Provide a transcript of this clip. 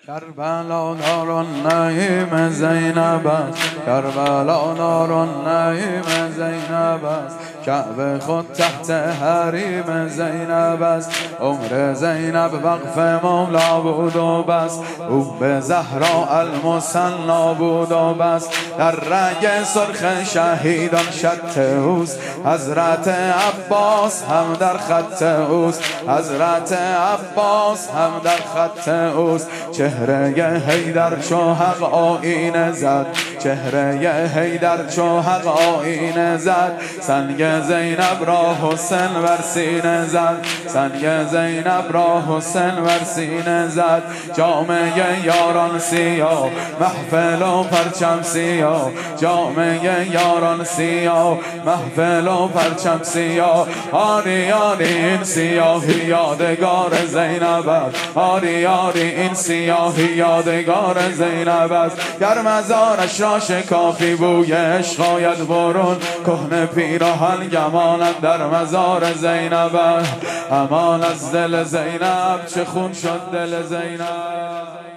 کربلا نار النعیم زینب است، کربلا نار النعیم زینب است، کعبه خود تحت حریم زینب است. عمر زینب وقف مولا بود و بس، او به زهرا المثنا بود و بس. در رگ سرخ شهیدان شط اوست، حضرت عباس هم در خط اوست، حضرت عباس هم در خط اوست. چهره حیدر چو حق آیینه زد، چهره حیدر چو حق آیینه زد. سنگ زینب را حسین بر سینه زد، سنگ زینب را حسین بر سینه زد. جامعه یاران سیاه، محفل و پرچم سیاه، جامعه یاران سیاه، محفل و پرچم سیاه. آری آری این سیاهی یادگار زینب است، آری آری این سیاهی یادگار زینب است. گر مزارش را شکافی بوی عشق آید برون، کهنه پیراهن گمانند در مزار زینب است. امان از دل زینب، چه خون شد دل زینب.